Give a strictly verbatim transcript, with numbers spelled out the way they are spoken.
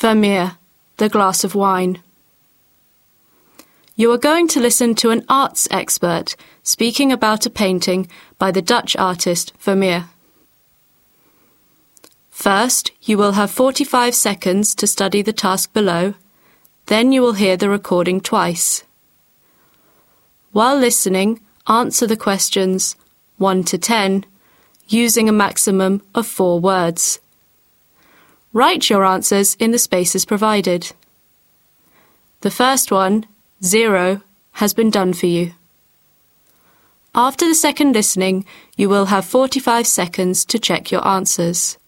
Vermeer, the glass of wine. You are going to listen to an arts expert speaking about a painting by the Dutch artist Vermeer. First, you will have forty-five seconds to study the task below, then you will hear the recording twice. While listening, answer the questions one to ten using a maximum of four words. Write your answers in the spaces provided. The first one, zero, has been done for you. After the second listening, you will have forty-five seconds to check your answers.